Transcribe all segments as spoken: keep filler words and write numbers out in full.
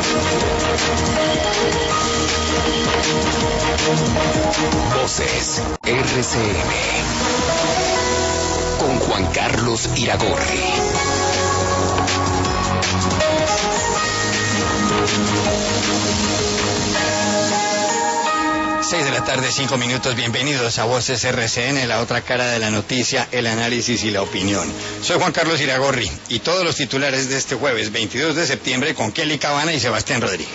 Voces R C N con Juan Carlos Iragorri. Seis de la tarde, cinco minutos. Bienvenidos a Voces R C N, la otra cara de la noticia, el análisis y la opinión. Soy Juan Carlos Iragorri y todos los titulares de este jueves veintidós de septiembre con Kelly Cabana y Sebastián Rodríguez.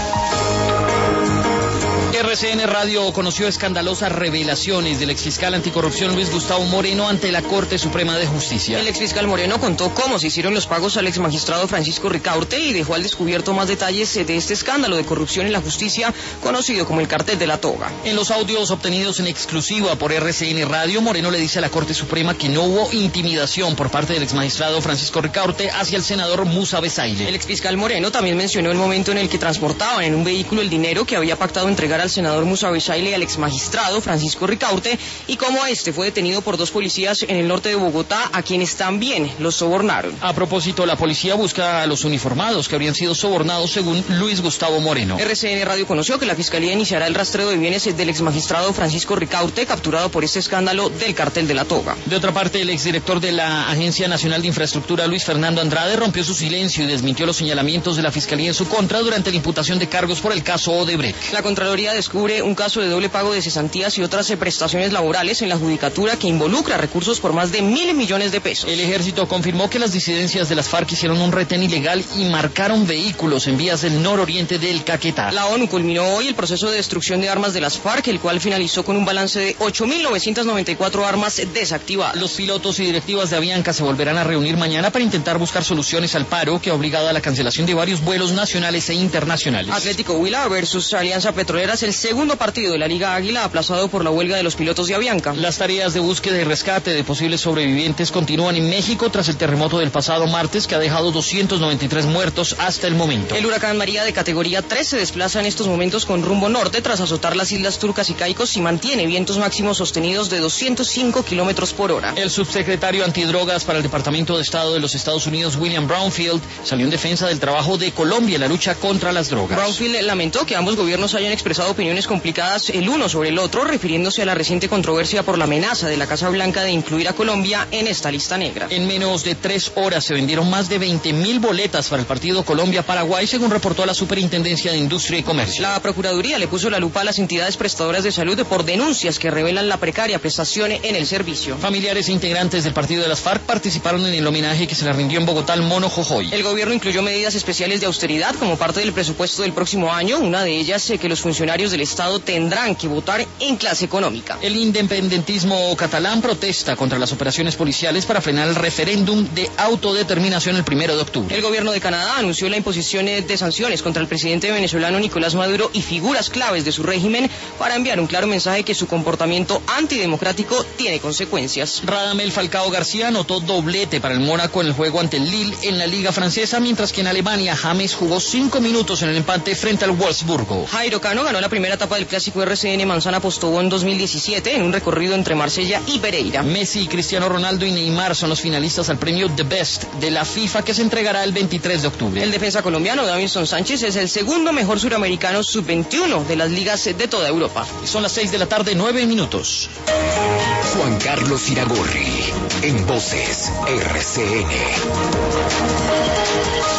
R C N Radio conoció escandalosas revelaciones del exfiscal anticorrupción Luis Gustavo Moreno ante la Corte Suprema de Justicia. El exfiscal Moreno contó cómo se hicieron los pagos al exmagistrado Francisco Ricaurte y dejó al descubierto más detalles de este escándalo de corrupción en la justicia, conocido como el Cartel de la Toga. En los audios obtenidos en exclusiva por R C N Radio, Moreno le dice a la Corte Suprema que no hubo intimidación por parte del exmagistrado Francisco Ricaurte hacia el senador Musa Besaile. El exfiscal Moreno también mencionó el momento en el que transportaban en un vehículo el dinero que había pactado entregar al senador Musa Besaile y al exmagistrado Francisco Ricaurte, y cómo este fue detenido por dos policías en el norte de Bogotá, a quienes también los sobornaron. A propósito, la policía busca a los uniformados que habrían sido sobornados según Luis Gustavo Moreno. R C N Radio conoció que la Fiscalía iniciará el rastreo de bienes del exmagistrado Francisco Ricaurte, capturado por este escándalo del Cartel de la Toga. De otra parte, el exdirector de la Agencia Nacional de Infraestructura, Luis Fernando Andrade, rompió su silencio y desmintió los señalamientos de la Fiscalía en su contra durante la imputación de cargos por el caso Odebrecht. La Contraloría descubre un caso de doble pago de cesantías y otras prestaciones laborales en la judicatura que involucra recursos por más de mil millones de pesos. El ejército confirmó que las disidencias de las FARC hicieron un retén ilegal y marcaron vehículos en vías del nororiente del Caquetá. La ONU culminó hoy el proceso de destrucción de armas de las FARC, el cual finalizó con un balance de ocho mil novecientas noventa y cuatro armas desactivadas. Los pilotos y directivas de Avianca se volverán a reunir mañana para intentar buscar soluciones al paro que ha obligado a la cancelación de varios vuelos nacionales e internacionales. Atlético Huila versus Alianza Petrolera es el segundo partido de la Liga Águila, aplazado por la huelga de los pilotos de Avianca. Las tareas de búsqueda y rescate de posibles sobrevivientes continúan en México tras el terremoto del pasado martes, que ha dejado doscientos noventa y tres muertos hasta el momento. El huracán María, de categoría tres, se desplaza en estos momentos con rumbo norte tras azotar las islas Turcas y Caicos y mantiene vientos máximos sostenidos de doscientos cinco kilómetros por hora. El subsecretario antidrogas para el Departamento de Estado de los Estados Unidos, William Brownfield, salió en defensa del trabajo de Colombia en la lucha contra las drogas. Brownfield lamentó que ambos gobiernos hayan expresado opiniones complicadas el uno sobre el otro, refiriéndose a la reciente controversia por la amenaza de la Casa Blanca de incluir a Colombia en esta lista negra. En menos de tres horas se vendieron más de veinte mil boletas para el partido Colombia-Paraguay, según reportó la Superintendencia de Industria y Comercio. La Procuraduría le puso la lupa a las entidades prestadoras de salud por denuncias que revelan la precaria prestación en el servicio. Familiares e integrantes del partido de las FARC participaron en el homenaje que se le rindió en Bogotá al Mono Jojoy. El gobierno incluyó medidas especiales de austeridad como parte del presupuesto del próximo año, una de ellas eh, que los funcionarios del Estado tendrán que votar en clase económica. El independentismo catalán protesta contra las operaciones policiales para frenar el referéndum de autodeterminación el primero de octubre. El gobierno de Canadá anunció la imposición de sanciones contra el presidente venezolano Nicolás Maduro y figuras claves de su régimen para enviar un claro mensaje que su comportamiento antidemocrático tiene consecuencias. Radamel Falcao García anotó doblete para el Mónaco en el juego ante el Lille en la Liga Francesa, mientras que en Alemania James jugó cinco minutos en el empate frente al Wolfsburgo. Jairo Cano ganó la primera etapa del clásico R C N Manzana Postobón dos mil diecisiete en un recorrido entre Marsella y Pereira. Messi, Cristiano Ronaldo y Neymar son los finalistas al premio The Best de la FIFA, que se entregará el veintitrés de octubre. El defensa colombiano Davinson Sánchez es el segundo mejor suramericano sub veintiuno de las ligas de toda Europa. Son las seis de la tarde, nueve minutos. Juan Carlos Iragorri en Voces R C N.